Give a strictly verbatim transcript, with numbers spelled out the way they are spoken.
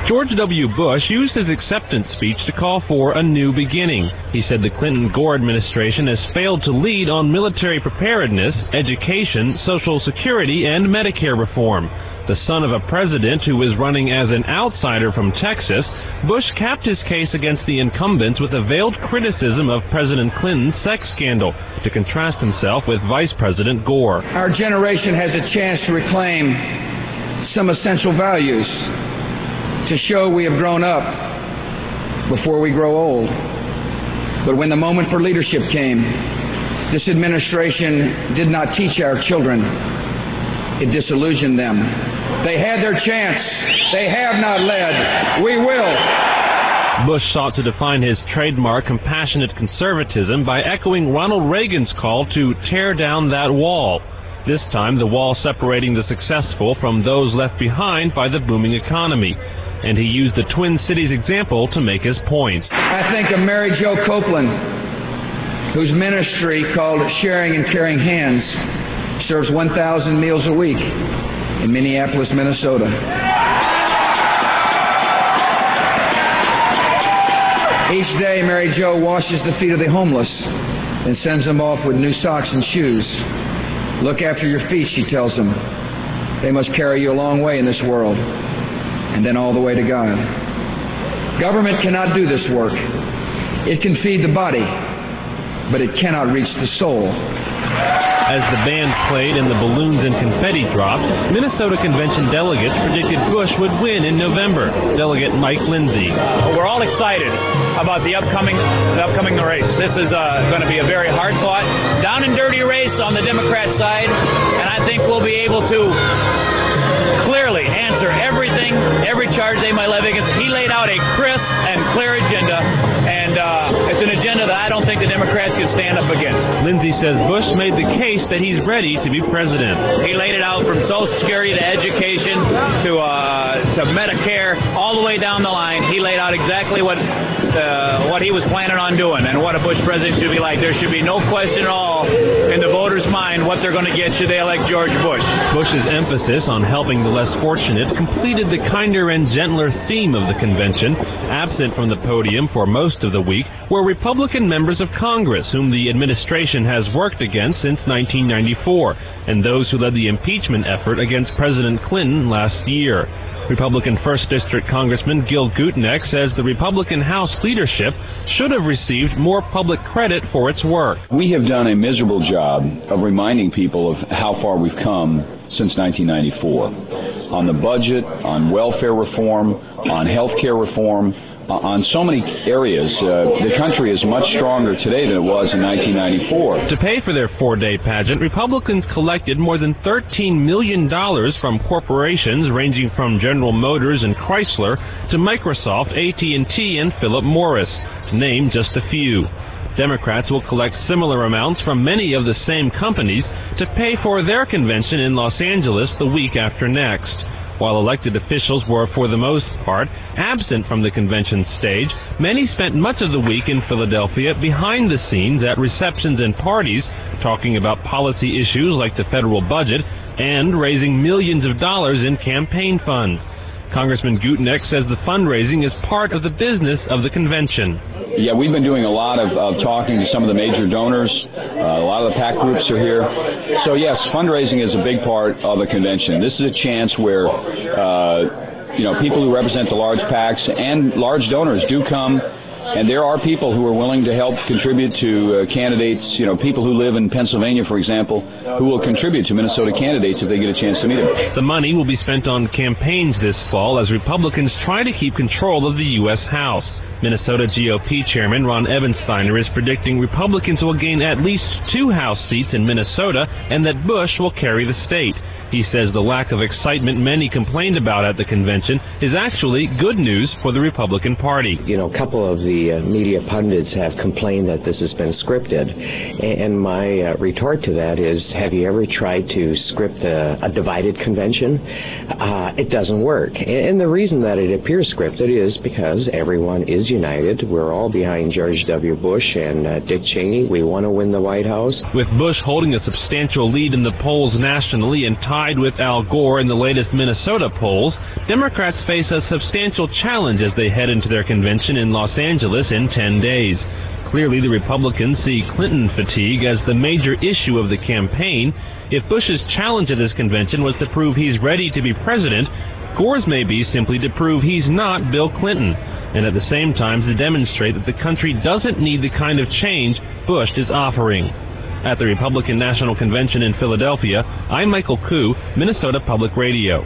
George W. Bush used his acceptance speech to call for a new beginning. He said the Clinton-Gore administration has failed to lead on military preparedness, education, Social Security, and Medicare reform. The son of a president who was running as an outsider from Texas, Bush capped his case against the incumbents with a veiled criticism of President Clinton's sex scandal to contrast himself with Vice President Gore. Our generation has a chance to reclaim some essential values, to show we have grown up before we grow old. But when the moment for leadership came, this administration did not teach our children. It disillusioned them. They had their chance. They have not led. We will. Bush sought to define his trademark compassionate conservatism by echoing Ronald Reagan's call to tear down that wall. This time, the wall separating the successful from those left behind by the booming economy. And he used the Twin Cities example to make his point. I think of Mary Jo Copeland, whose ministry, called Sharing and Caring Hands, serves one thousand meals a week in Minneapolis, Minnesota. Each day, Mary Jo washes the feet of the homeless and sends them off with new socks and shoes. Look after your feet, she tells them. They must carry you a long way in this world, and then all the way to God. Government cannot do this work. It can feed the body, but it cannot reach the soul. As the band played and the balloons and confetti dropped, Minnesota Convention delegates predicted Bush would win in November. Delegate Mike Lindsay. Uh, we're all excited about the upcoming the upcoming race. This is uh, going to be a very hard-fought, down and dirty race on the Democrat side, and I think we'll be able to clearly answer everything, every charge they might levy against. He laid out a crisp and clear agenda, and uh, it's an agenda that I don't think the Democrats can stand up against. Lindsay says Bush made the case that he's ready to be president. He laid it out from Social Security to education to uh, to Medicare, all the way down the line. He laid out exactly what uh, what he was planning on doing and what a Bush president should be like. There should be no question at all in the voters' mind what they're going to get should they elect George Bush. Bush's emphasis on helping the less fortunate completed the kinder and gentler theme of the convention. Absent from the podium for most of the week were Republican members of Congress whom the administration has worked against since nineteen ninety-four, and those who led the impeachment effort against President Clinton last year. Republican first District Congressman Gil Gutknecht says the Republican House leadership should have received more public credit for its work. We have done a miserable job of reminding people of how far we've come since nineteen ninety-four. On the budget, on welfare reform, on health care reform, on so many areas, uh, the country is much stronger today than it was in nineteen ninety-four. To pay for their four-day pageant, Republicans collected more than thirteen million dollars from corporations ranging from General Motors and Chrysler to Microsoft, A T and T, and Philip Morris, to name just a few. Democrats will collect similar amounts from many of the same companies to pay for their convention in Los Angeles the week after next. While elected officials were, for the most part, absent from the convention stage, many spent much of the week in Philadelphia behind the scenes at receptions and parties, talking about policy issues like the federal budget and raising millions of dollars in campaign funds. Congressman Gutknecht says the fundraising is part of the business of the convention. Yeah, we've been doing a lot of, of talking to some of the major donors. Uh, a lot of the PAC groups are here. So, yes, fundraising is a big part of the convention. This is a chance where, uh, you know, people who represent the large PACs and large donors do come. And there are people who are willing to help contribute to uh, candidates, you know, people who live in Pennsylvania, for example, who will contribute to Minnesota candidates if they get a chance to meet them. The money will be spent on campaigns this fall as Republicans try to keep control of the U S House. Minnesota G O P Chairman Ron Ebensteiner is predicting Republicans will gain at least two House seats in Minnesota and that Bush will carry the state. He says the lack of excitement many complained about at the convention is actually good news for the Republican Party. You know, a couple of the uh, media pundits have complained that this has been scripted. And my uh, retort to that is, have you ever tried to script a, a divided convention? Uh, it doesn't work. And the reason that it appears scripted is because everyone is united. We're all behind George W. Bush and uh, Dick Cheney. We want to win the White House. With Bush holding a substantial lead in the polls nationally and tied tied with Al Gore in the latest Minnesota polls, Democrats face a substantial challenge as they head into their convention in Los Angeles in ten days. Clearly, the Republicans see Clinton fatigue as the major issue of the campaign. If Bush's challenge at this convention was to prove he's ready to be president, Gore's may be simply to prove he's not Bill Clinton, and at the same time to demonstrate that the country doesn't need the kind of change Bush is offering. At the Republican National Convention in Philadelphia, I'm Michael Koo, Minnesota Public Radio.